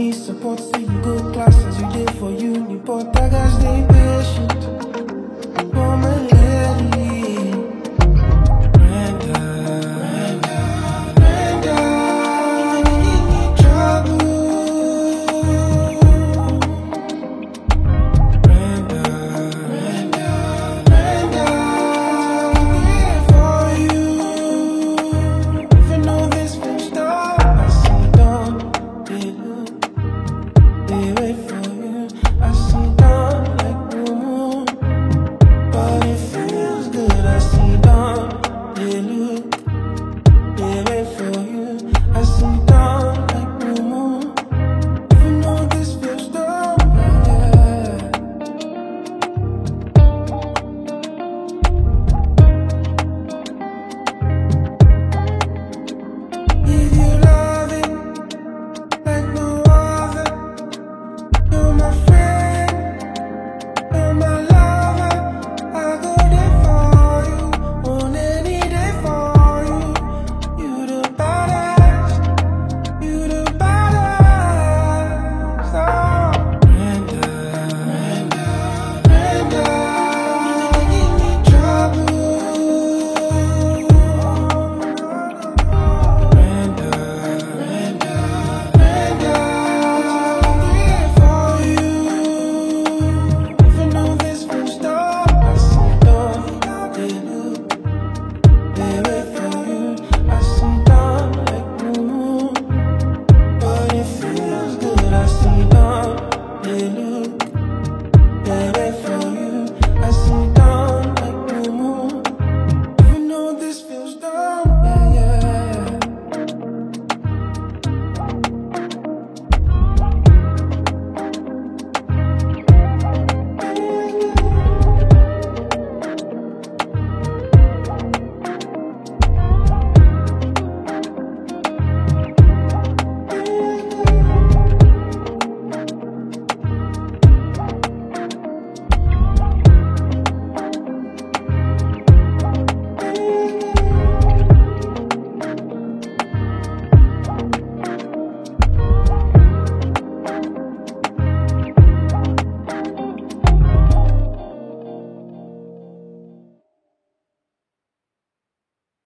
need support, so you go classes, you did for uni, but I gotta stay patient. Oh my lady, Brenda, trouble. Brenda, for you. Even though this finished up, I see dawn. They wait for you. I see dawn like the moon, but it feels good. I see dawn. They look, they wait for you. I see dawn like the moon. Even though this feels dumb, yeah. If you love it like no other, you're my friend, you're my lover. I go there for you, on any day for you. You the baddest, you the baddest. Oh, Brenda, trouble. Brenda, for you. Even though this first up, I see dawn. They look, they wait for you. I see dawn like the moon, but it feels good. I see dawn.